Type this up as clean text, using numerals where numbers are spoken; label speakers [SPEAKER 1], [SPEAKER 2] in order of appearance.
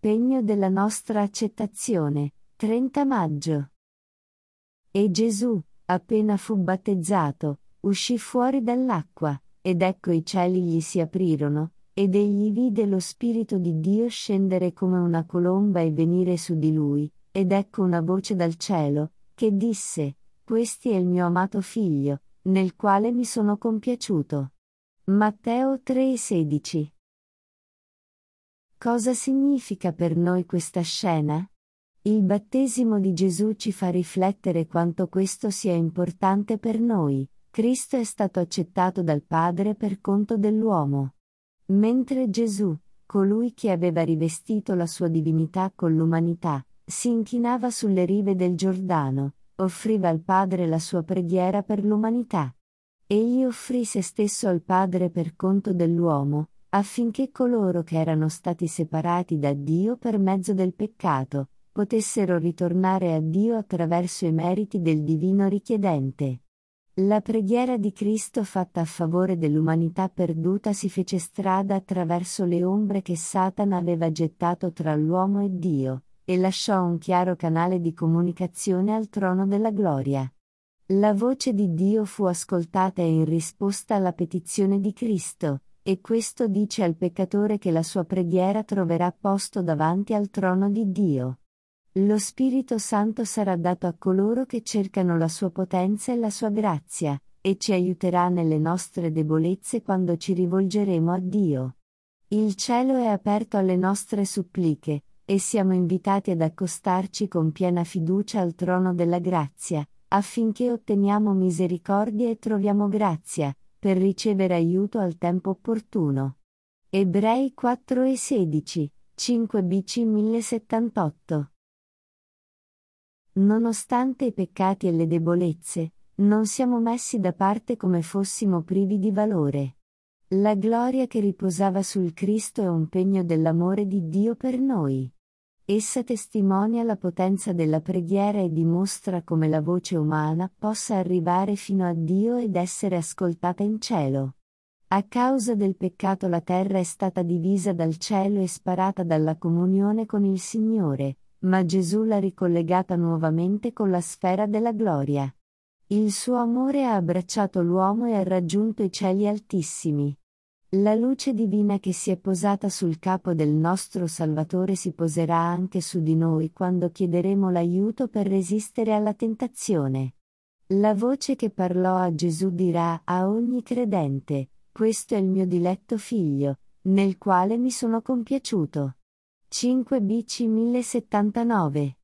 [SPEAKER 1] l'impegno della nostra accettazione. 30 maggio. E Gesù, appena fu battezzato, uscì fuori dall'acqua, ed ecco i cieli gli si aprirono, ed egli vide lo Spirito di Dio scendere come una colomba e venire su di lui, ed ecco una voce dal cielo, che disse: «Questi è il mio amato figlio, nel quale mi sono compiaciuto». Matteo 3,16. Cosa significa per noi questa scena? Il battesimo di Gesù ci fa riflettere quanto questo sia importante per noi. Cristo è stato accettato dal Padre per conto dell'uomo. Mentre Gesù, colui che aveva rivestito la sua divinità con l'umanità, si inchinava sulle rive del Giordano, offriva al Padre la sua preghiera per l'umanità. Egli offrì se stesso al Padre per conto dell'uomo, affinché coloro che erano stati separati da Dio per mezzo del peccato, potessero ritornare a Dio attraverso i meriti del divino richiedente. La preghiera di Cristo fatta a favore dell'umanità perduta si fece strada attraverso le ombre che Satana aveva gettato tra l'uomo e Dio, e lasciò un chiaro canale di comunicazione al trono della gloria. La voce di Dio fu ascoltata in risposta alla petizione di Cristo, e questo dice al peccatore che la sua preghiera troverà posto davanti al trono di Dio. Lo Spirito Santo sarà dato a coloro che cercano la sua potenza e la sua grazia, e ci aiuterà nelle nostre debolezze quando ci rivolgeremo a Dio. Il cielo è aperto alle nostre suppliche, e siamo invitati ad accostarci con piena fiducia al trono della grazia, affinché otteniamo misericordia e troviamo grazia, per ricevere aiuto al tempo opportuno. Ebrei 4,16, 5 BC 1078. Nonostante i peccati e le debolezze, non siamo messi da parte come fossimo privi di valore. La gloria che riposava sul Cristo è un pegno dell'amore di Dio per noi. Essa testimonia la potenza della preghiera e dimostra come la voce umana possa arrivare fino a Dio ed essere ascoltata in cielo. A causa del peccato la terra è stata divisa dal cielo e sparata dalla comunione con il Signore, ma Gesù l'ha ricollegata nuovamente con la sfera della gloria. Il suo amore ha abbracciato l'uomo e ha raggiunto i cieli altissimi. La luce divina che si è posata sul capo del nostro Salvatore si poserà anche su di noi quando chiederemo l'aiuto per resistere alla tentazione. La voce che parlò a Gesù dirà a ogni credente: «Questo è il mio diletto figlio, nel quale mi sono compiaciuto». 5 BC 1079